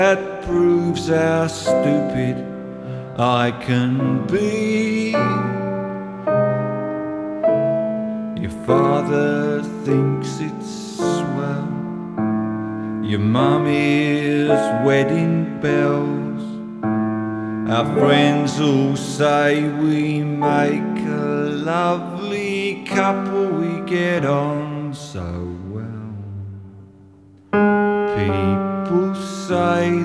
That proves how stupid I can be. Your father thinks it's swell, your mummy's wedding bells. Our friends all say we make a lovely couple, we get on so well. People say